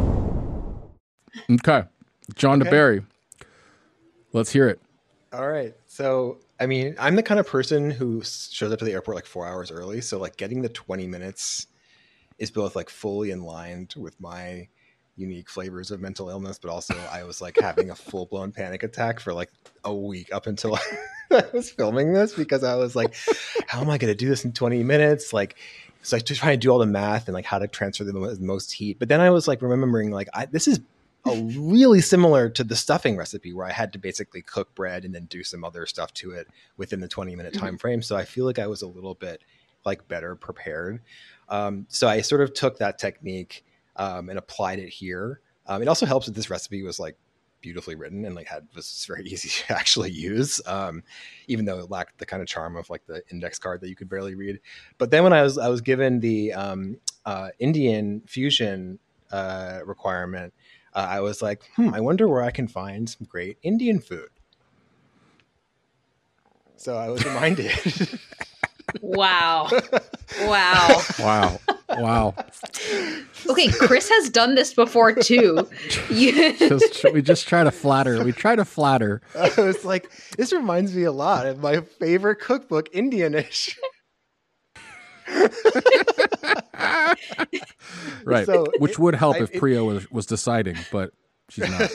Okay, John DeBerry. Let's hear it. All right. So, I mean, I'm the kind of person who shows up to the airport like 4 hours early. So like getting the 20 minutes is both like fully in line with my unique flavors of mental illness, but also I was like having a full blown panic attack for like a week up until I was filming this, because I was like, how am I going to do this in 20 minutes? Like, so I just trying to do all the math and like how to transfer the most heat. But then I was like remembering like this is really similar to the stuffing recipe where I had to basically cook bread and then do some other stuff to it within the 20-minute time frame. So I feel like I was a little bit like better prepared. So I sort of took that technique and applied it here. It also helps that this recipe was like beautifully written and like was very easy to actually use, even though it lacked the kind of charm of like the index card that you could barely read. But then when I was given the Indian fusion requirement, I was like, I wonder where I can find some great Indian food. So I was reminded. Wow. Okay, Chris has done this before too. We just try to flatter. We try to flatter. I was like, this reminds me a lot of my favorite cookbook, Indianish. Right. So which would help if Priya was deciding, but she's not.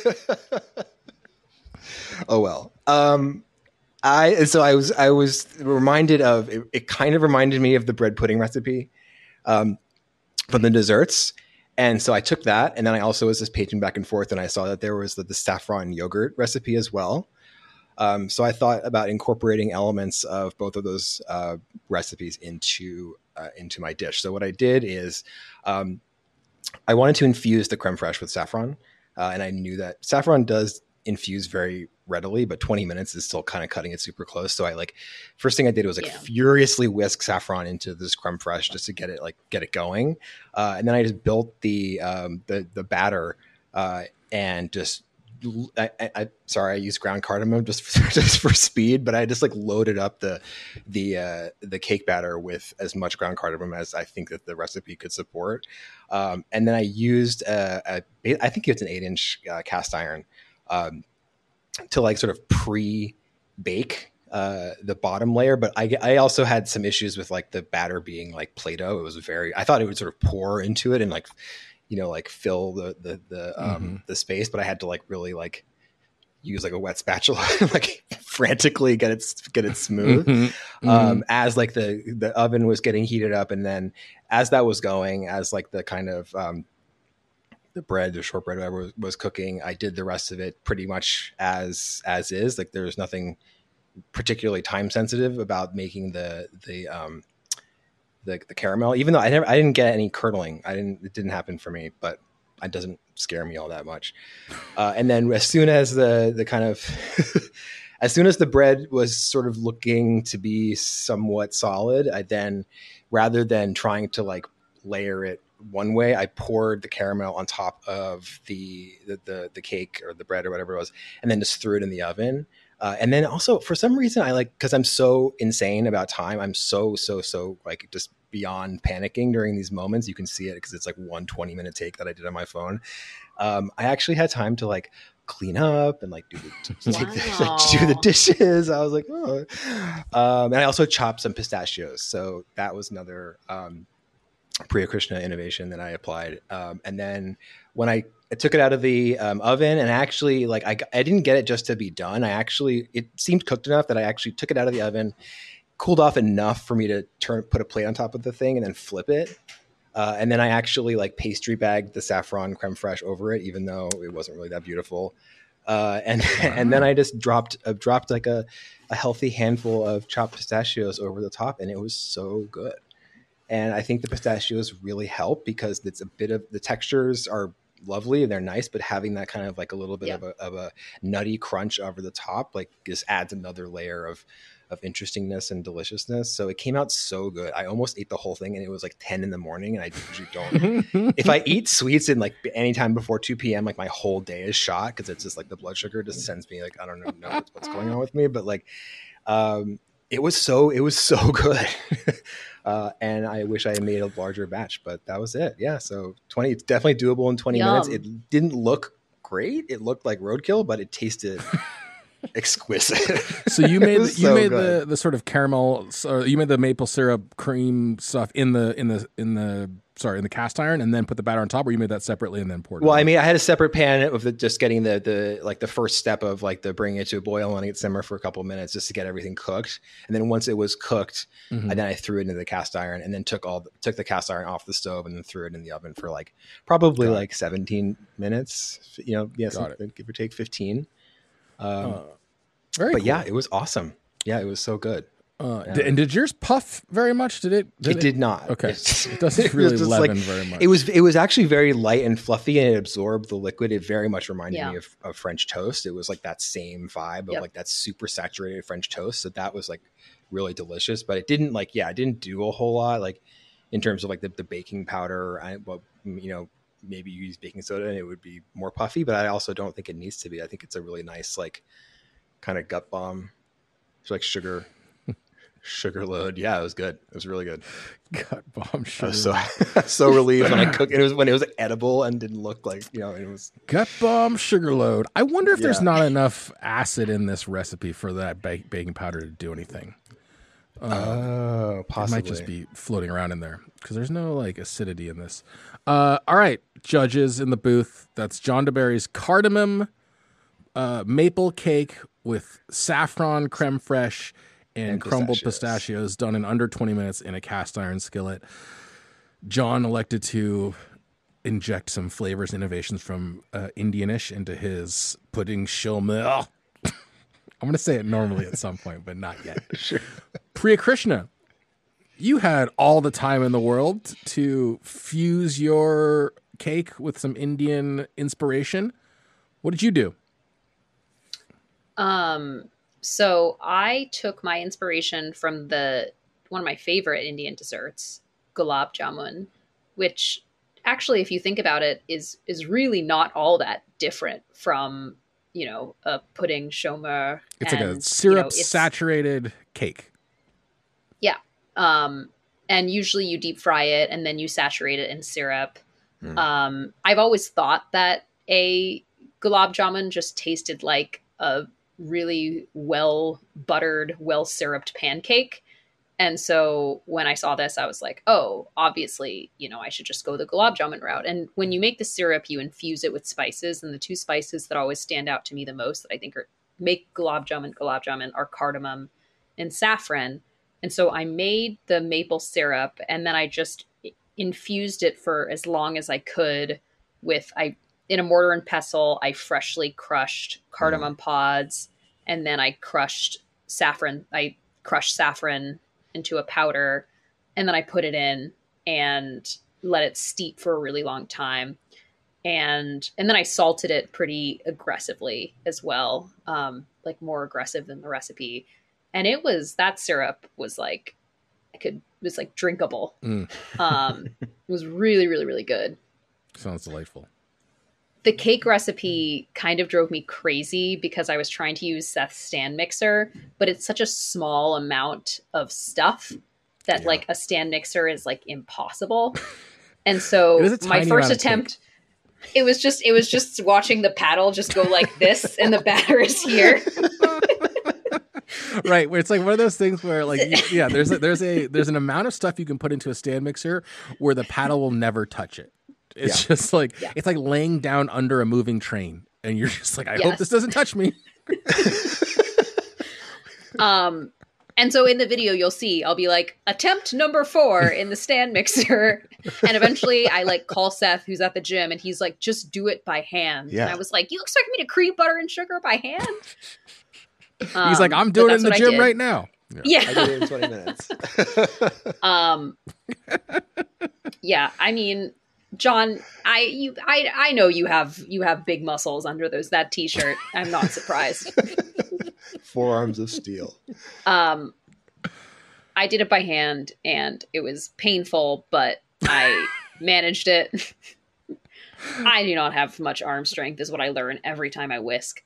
Oh well. I was reminded of it kind of reminded me of the bread pudding recipe from the desserts. And so I took that, and then I also was just paging back and forth, and I saw that there was the saffron yogurt recipe as well. So I thought about incorporating elements of both of those recipes into my dish. So what I did is I wanted to infuse the creme fraiche with saffron, and I knew that saffron does infuse very readily, but 20 minutes is still kind of cutting it super close. So I first thing I did was furiously whisk saffron into this creme fraiche just to get it going, and then I just built the batter and just. I used ground cardamom just for speed, but I just loaded up the cake batter with as much ground cardamom as I think that the recipe could support, and then I used I think it's an 8-inch cast iron to sort of pre-bake the bottom layer. But I also had some issues with the batter being like Play-Doh. It was I thought it would sort of pour into it and fill the space, but I had to really use a wet spatula, frantically get it smooth. As the oven was getting heated up. And then as that was going, as the kind of, the bread, the shortbread, whatever was cooking, I did the rest of it pretty much as is. There's nothing particularly time sensitive about making the caramel, even though I didn't get any curdling. It didn't happen for me, but it doesn't scare me all that much. And then as soon as the kind of, as soon as the bread was sort of looking to be somewhat solid, I then, rather than trying to layer it one way, I poured the caramel on top of the cake or the bread or whatever it was, and then just threw it in the oven. And then also for some reason because I'm so insane about time, I'm so just beyond panicking during these moments. You can see it because it's 1 20-minute take that I did on my phone. I actually had time to clean up and do the dishes. I was like, oh. And I also chopped some pistachios. So that was another Priya Krishna innovation that I applied. And then when I took it out of the oven, and actually I didn't get it just to be done. It seemed cooked enough that I actually took it out of the oven, cooled off enough for me to put a plate on top of the thing and then flip it. And then I actually pastry bagged the saffron creme fraiche over it, even though it wasn't really that beautiful. And then I just dropped like a healthy handful of chopped pistachios over the top, and it was so good. And I think the pistachios really help because it's a bit of the textures are lovely and they're nice, but having that kind of like a little bit of a nutty crunch over the top, like just adds another layer of interestingness and deliciousness. So it came out so good. I almost ate the whole thing, and it was like 10 in the morning. And I usually don't, if I eat sweets in like anytime before 2 p.m., like my whole day is shot. Cause it's just like the blood sugar just sends me like, I don't know what's going on with me, but like, it was so good. And I wish I had made a larger batch, but that was it. Yeah. So it's definitely doable in 20 minutes. It didn't look great. It looked like roadkill, but it tasted exquisite. So you made the sort of caramel, or you made the maple syrup cream stuff in the cast iron, and then put the batter on top, or you made that separately and then poured it? Well, I mean, I had a separate pan of just getting the first step of like the bringing it to a boil and letting it simmer for a couple of minutes just to get everything cooked. And then once it was cooked, then I threw it into the cast iron, and then took the cast iron off the stove and then threw it in the oven for like probably like 17 minutes, give or take 15. But yeah, it was awesome. Yeah, it was so good. And did yours puff very much? It did not. Okay, it doesn't really leaven very much. It was actually very light and fluffy, and it absorbed the liquid. It very much reminded me of French toast. It was like that same vibe of like that super saturated French toast. So that was like really delicious. But it didn't it didn't do a whole lot like in terms of like the baking powder. Maybe you use baking soda and it would be more puffy. But I also don't think it needs to be. I think it's a really nice like kind of gut bomb. It's like sugar load. Yeah, it was good. It was really good. Gut bomb sugar. I was so relieved when I cooked. It was when it was edible and didn't look like, it was gut bomb sugar load. I wonder if there's not enough acid in this recipe for that baking powder to do anything. Possibly. It might just be floating around in there because there's no like acidity in this. All right, judges in the booth. That's John DeBerry's cardamom maple cake with saffron creme fraiche and crumbled pistachios done in under 20 minutes in a cast iron skillet. John elected to inject some flavors innovations from Indianish into his pudding chômeur. I'm going to say it normally at some point, but not yet. Sure. Priya Krishna, you had all the time in the world to fuse your cake with some Indian inspiration. What did you do? So I took my inspiration from one of my favorite Indian desserts, gulab jamun, which actually, if you think about it, is really not all that different from, a pudding chômeur. It's like a syrup saturated cake. Yeah. And usually you deep fry it and then you saturate it in syrup. I've always thought that a gulab jamun just tasted like a really well buttered, well syruped pancake. And so when I saw this, I was like, oh, obviously, I should just go the gulab jamun route. And when you make the syrup, you infuse it with spices. And the two spices that always stand out to me the most that I think make gulab jamun are cardamom and saffron. And so I made the maple syrup and then I just infused it for as long as I could in a mortar and pestle. I freshly crushed cardamom pods, and then I crushed saffron. I crushed saffron into a powder, and then I put it in and let it steep for a really long time. And then I salted it pretty aggressively as well, like more aggressive than the recipe. And that syrup was like, drinkable. It was really, really, really good. Sounds delightful. The cake recipe kind of drove me crazy because I was trying to use Seth's stand mixer, but it's such a small amount of stuff that like a stand mixer is like impossible. And so my first attempt, it was just watching the paddle just go like this and the batter is here. Right, where it's like one of those things where like there's an amount of stuff you can put into a stand mixer where the paddle will never touch it. It's just like it's like laying down under a moving train, and you're just like, I hope this doesn't touch me. And so in the video, you'll see, I'll be like, attempt number 4 in the stand mixer. And eventually I like call Seth, who's at the gym, and he's like, just do it by hand. Yeah. And I was like, you expect me to cream butter and sugar by hand? He's like, I'm doing it in the gym right now. Yeah. I did it in 20 minutes. Yeah. I mean, John, I know you have big muscles under that t-shirt. I'm not surprised. Forearms of steel. I did it by hand and it was painful, but I managed it. I do not have much arm strength is what I learn every time I whisk.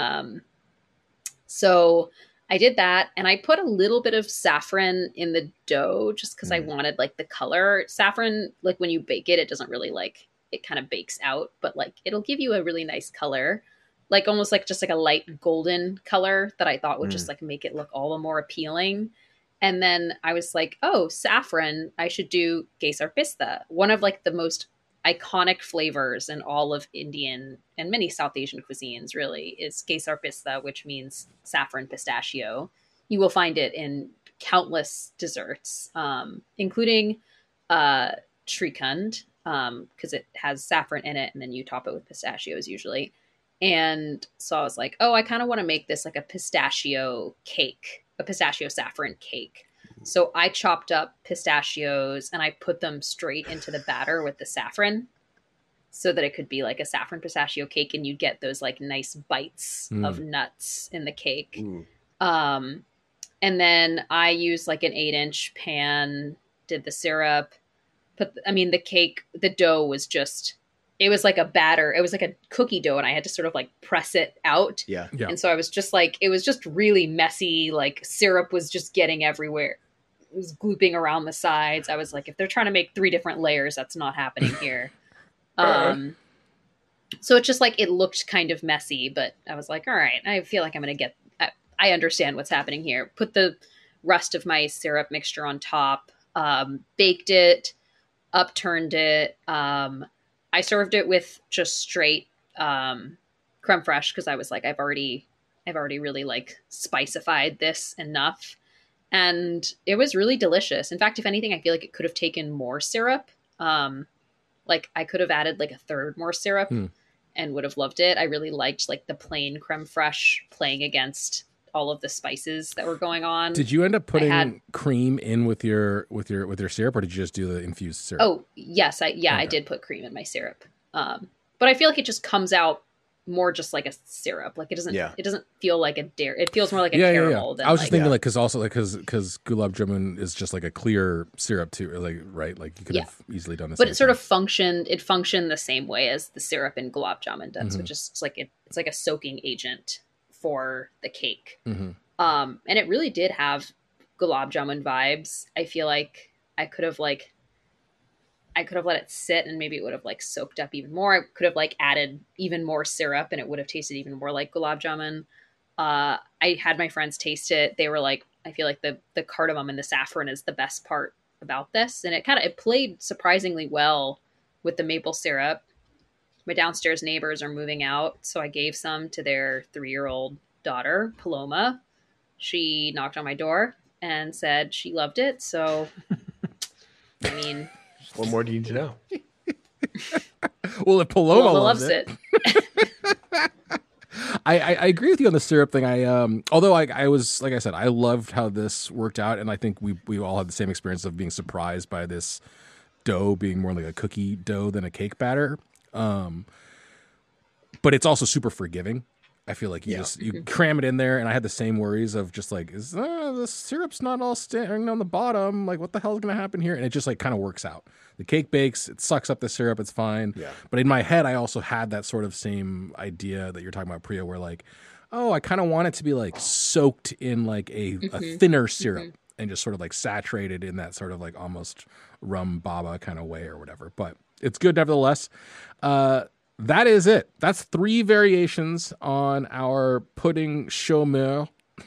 So I did that and I put a little bit of saffron in the dough just because I wanted like the color. Saffron, like when you bake it, it doesn't really like, it kind of bakes out, but like it'll give you a really nice color. Like almost like just like a light golden color that I thought would just like make it look all the more appealing. And then I was like, oh, saffron, I should do quesar pista. One of like the most iconic flavors in all of Indian and many South Asian cuisines really is quesar pista, which means saffron pistachio. You will find it in countless desserts, including Srikhand, because it has saffron in it and then you top it with pistachios usually. And so I was like, oh, I kind of want to make this like a pistachio cake, a pistachio saffron cake. So I chopped up pistachios and I put them straight into the batter with the saffron so that it could be like a saffron pistachio cake and you get those like nice bites of nuts in the cake. And then I used like an 8-inch pan, did the syrup, the dough was just, it was like a batter. It was like a cookie dough and I had to sort of like press it out. Yeah. And so I was just like, it was just really messy. Like syrup was just getting everywhere. It was glooping around the sides. I was like, if they're trying to make 3 different layers, that's not happening here. So it's just like, it looked kind of messy, but I was like, all right, I feel like I'm going to get, I understand what's happening here. Put the rest of my syrup mixture on top, baked it, upturned it. I served it with just straight creme fraiche because I was like, I've already really like spicified this enough. And it was really delicious. In fact, if anything, I feel like it could have taken more syrup. Like I could have added like a third more syrup and would have loved it. I really liked like the plain creme fraiche playing against all of the spices that were going on. Did you end up putting cream in with your syrup, or did you just do the infused syrup? Oh, yes, I did put cream in my syrup. But I feel like it just comes out more just like a syrup. Like it doesn't feel like a dairy. It feels more like a caramel. Than I was just thinking because gulab jamun is just like a clear syrup too, like right? Like you could have easily done this. But it sort of functioned the same way as the syrup in gulab jamun does, which is like it's like a soaking agent for the cake. And it really did have gulab jamun vibes. I feel like I could have let it sit and maybe it would have like soaked up even more. I could have like added even more syrup and it would have tasted even more like gulab jamun. I had my friends taste it. They were like, I feel like the cardamom and the saffron is the best part about this. And it played surprisingly well with the maple syrup. My downstairs neighbors are moving out, so I gave some to their 3-year-old daughter, Paloma. She knocked on my door and said she loved it. So, I mean, what more do you need to know? Well, if Paloma loves it. I agree with you on the syrup thing. Although I was, like I said, I loved how this worked out, and I think we all had the same experience of being surprised by this dough being more like a cookie dough than a cake batter. But it's also super forgiving. I feel like you cram it in there, and I had the same worries of just like, is the syrup's not all standing on the bottom? Like, what the hell is going to happen here? And it just like kind of works out. The cake bakes, it sucks up the syrup, it's fine. Yeah. But in my head, I also had that sort of same idea that you're talking about, Priya, where like, oh, I kind of want it to be like soaked in like a thinner syrup and just sort of like saturated in that sort of like almost rum baba kind of way or whatever. But it's good nevertheless. That is it. That's 3 variations on our pudding chômeur.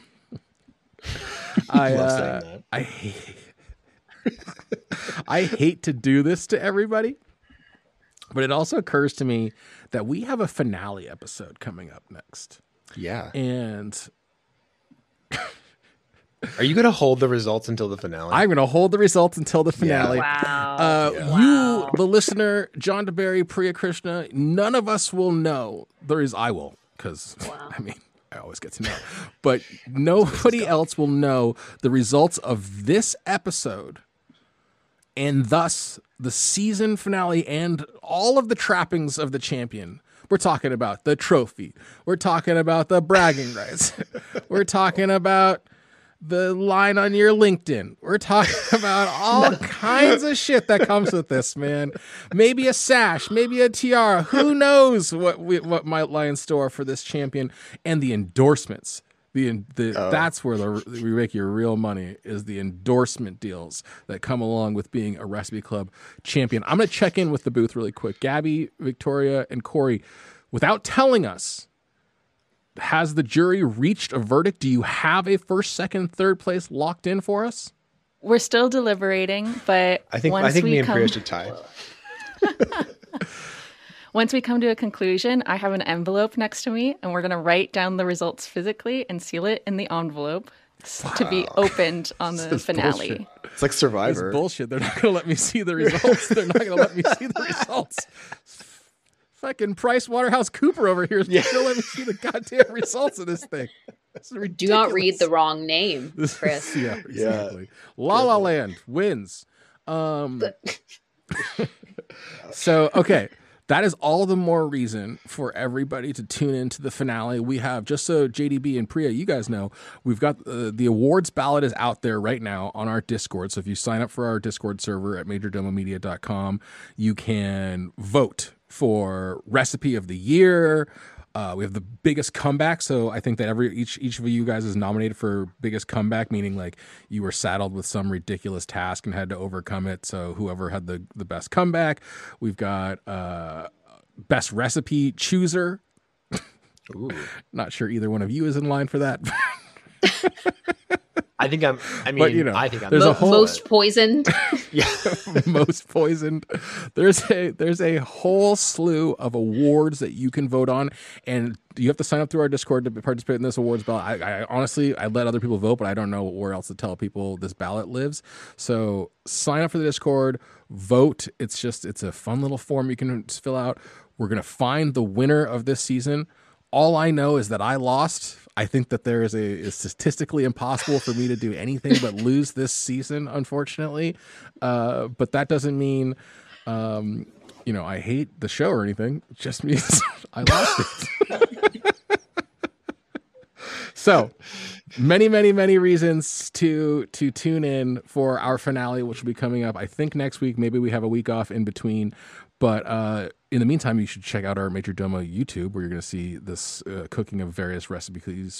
I hate to do this to everybody, but it also occurs to me that we have a finale episode coming up next. Yeah. And Are you going to hold the results until the finale? I'm going to hold the results until the finale. Wow. You, the listener, John DeBerry, Priya Krishna, none of us will know. I will, because, I mean, I always get to know. But nobody else will know the results of this episode, and thus the season finale and all of the trappings of the champion. We're talking about the trophy. We're talking about the bragging rights. We're talking about the line on your LinkedIn. We're talking about all kinds of shit that comes with this, man. Maybe a sash, maybe a tiara. Who knows what might lie in store for this champion, and the endorsements. That's where we make your real money, is the endorsement deals that come along with being a Recipe Club champion. I'm going to check in with the booth really quick. Gabby, Victoria, and Corey, without telling us, has the jury reached a verdict? Do you have a first, second, third place locked in for us? We're still deliberating, but I think me and Priya should tie. Once we come to a conclusion, I have an envelope next to me, and we're going to write down the results physically and seal it in the envelope to be opened on the finale. Bullshit. It's like Survivor. It's bullshit. They're not going to let me see the results. They're not going to let me see the results. Fucking PricewaterhouseCoopers over here is still let me see the goddamn results of this thing. Do not read the wrong name, Chris. Yeah, exactly. La La Land wins. So, okay. That is all the more reason for everybody to tune into the finale. We have, just so JDB and Priya, you guys know, we've got the awards ballot is out there right now on our Discord. So if you sign up for our Discord server at majordomomedia.com, you can vote for Recipe of the Year. We have the biggest comeback, so I think that each of you guys is nominated for biggest comeback, meaning like you were saddled with some ridiculous task and had to overcome it. So whoever had the best comeback. We've got best recipe chooser. Ooh. Not sure either one of you is in line for that. I think I'm there's a whole most poisoned. Yeah. Most poisoned. There's a whole slew of awards that you can vote on, and you have to sign up through our Discord to participate in this awards ballot. I honestly, I let other people vote, but I don't know where else to tell people this ballot lives. So sign up for the Discord, vote. It's a fun little form you can fill out. We're gonna find the winner of this season. All I know is that I lost. I think that it's statistically impossible for me to do anything but lose this season, unfortunately. But that doesn't mean, I hate the show or anything. It just means I lost it. So many, many, many reasons to tune in for our finale, which will be coming up, I think, next week. Maybe we have a week off in between. But in the meantime, you should check out our Majordomo YouTube, where you're going to see this cooking of various recipes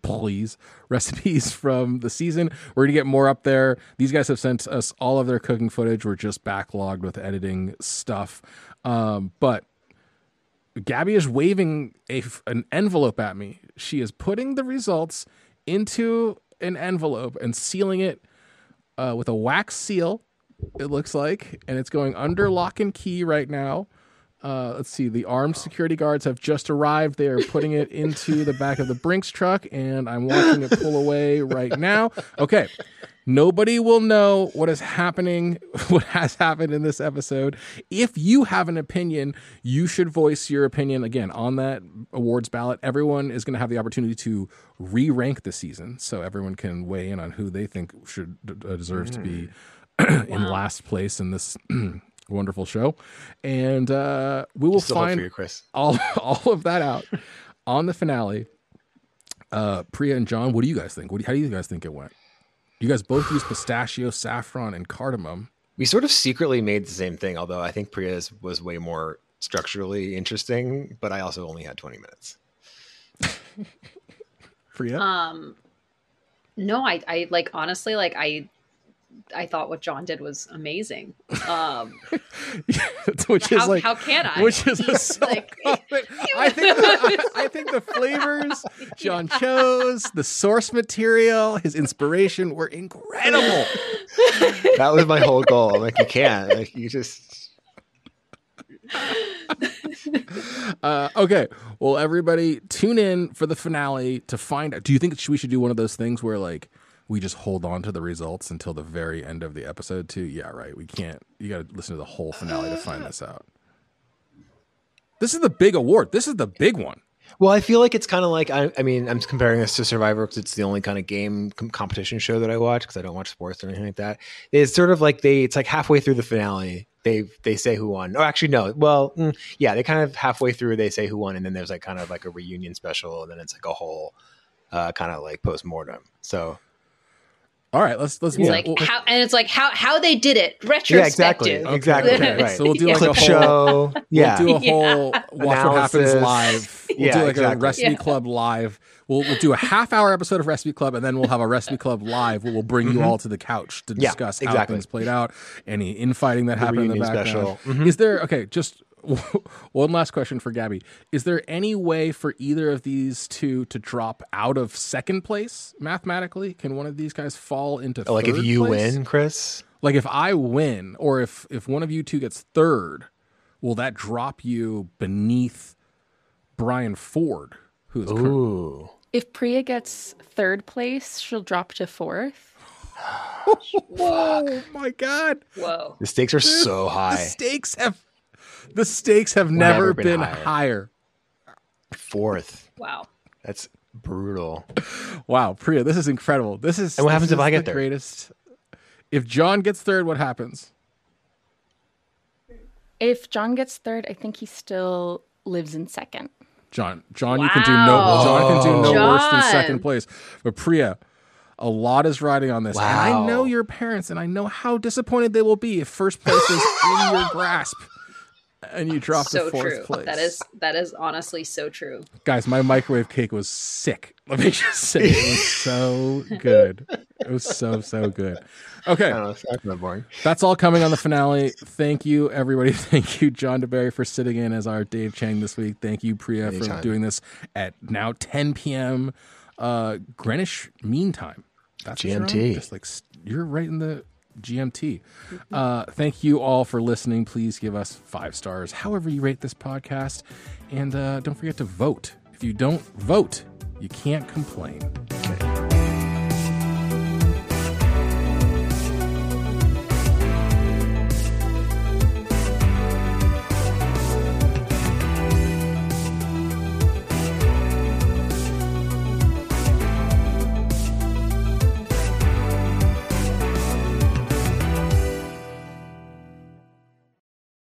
from the season. We're going to get more up there. These guys have sent us all of their cooking footage. We're just backlogged with editing stuff. But Gabby is waving an envelope at me. She is putting the results into an envelope and sealing it with a wax seal, it looks like, and it's going under lock and key right now. Let's see. The armed security guards have just arrived. They are putting it into the back of the Brinks truck, and I'm watching it pull away right now. Okay. Nobody will know what is happening, what has happened in this episode. If you have an opinion, you should voice your opinion again on that awards ballot. Everyone is going to have the opportunity to re-rank the season, so everyone can weigh in on who they think should deserves to be in last place in this wonderful show. And we will find all of that out on the finale. Priya and John, what do you guys think? How do you guys think it went? You guys both used pistachio, saffron, and cardamom. We sort of secretly made the same thing, although I think Priya's was way more structurally interesting, but I also only had 20 minutes. Priya? No, I like, honestly, like I thought what John did was amazing. Which is like, how can I? Which is a like, I think the flavors John chose, the source material, his inspiration were incredible. That was my whole goal. I'm like, you can't. Like, you just. Okay. Well, everybody, tune in for the finale to find out. Do you think we should do one of those things where, like, we just hold on to the results until the very end of the episode too? Yeah, right. We can't. You got to listen to the whole finale to find this out. This is the big award. This is the big one. Well, I feel like it's kind of like, I mean, I'm comparing this to Survivor because it's the only kind of game competition show that I watch because I don't watch sports or anything like that. It's sort of like it's like halfway through the finale, they say who won. Oh, actually, no. Well, yeah, they kind of halfway through, they say who won. And then there's like kind of like a reunion special. And then it's like a whole kind of like post-mortem. So. All right, let's it's like how they did it retrospective. Yeah, exactly. Okay. Right. So we'll do like clip a whole show. We'll do a whole watch what happens live. We'll do like a Recipe Club live. We'll do a half-hour episode of Recipe Club, and then we'll have a Recipe Club live where we'll bring you all to the couch to discuss how things played out, any infighting that happened in the background. Is there just one last question for Gabby? Is there any way for either of these two to drop out of second place mathematically? Can one of these guys fall into third like if you place? win, Chris? Like if I win, or if one of you two gets third, will that drop you beneath Brian Ford, who's currently... If Priya gets third place, she'll drop to fourth. Oh my God! Whoa! The stakes are so high. The stakes have never been higher. Fourth. Wow. That's brutal. Wow, Priya, this is incredible. This is. And what happens if I get third? Greatest. If John gets third, what happens? If John gets third, I think he still lives in second. John, you can do no worse than second place. But Priya, a lot is riding on this. Wow. And I know your parents, and I know how disappointed they will be if first place is in your grasp and you drop to fourth place. That is honestly so true. Guys, my microwave cake was sick. Let me just say it was so good. It was so good. Okay. That's not boring. That's all coming on the finale. Thank you, everybody. Thank you, John DeBerry, for sitting in as our Dave Chang this week. Thank you, Priya, for doing this at now 10 p.m. Greenwich Mean Time. That's GMT. Just like you're right in the GMT. Thank you all for listening. Please give us 5 stars, however you rate this podcast. And don't forget to vote. If you don't vote, you can't complain. Okay.